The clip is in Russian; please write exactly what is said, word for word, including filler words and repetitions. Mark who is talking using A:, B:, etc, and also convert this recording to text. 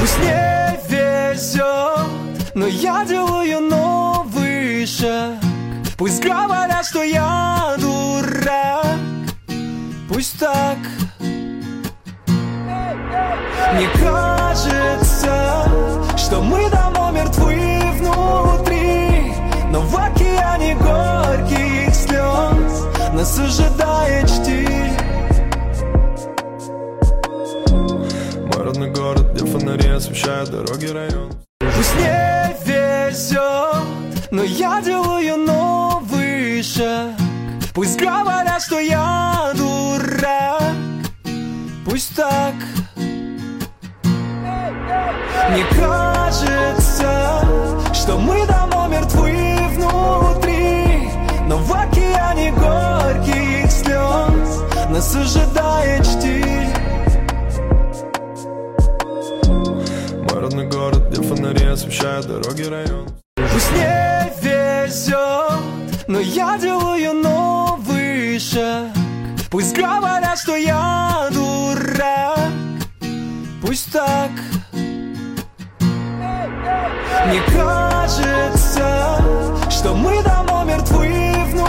A: Пусть не везет, но я делаю новый шаг. Пусть говорят, что я дурак, пусть так. Мне кажется, что мы давно мертвы внутри, но в океане горьких слез нас ожидает штиль. Мой родной город, где фонари освещают дороги, район. Пусть не везет, но я делаю новый шаг. Пусть говорят, что я дурак, пусть так. Мне кажется, что мы давно мертвы внутри, но в океане горьких слез нас ожидает штиль. Мой родной город, где фонари освещают дороги, район. Пусть не везет, но я делаю новый шаг. Пусть говорят, что я дурак, пусть так. Мне кажется,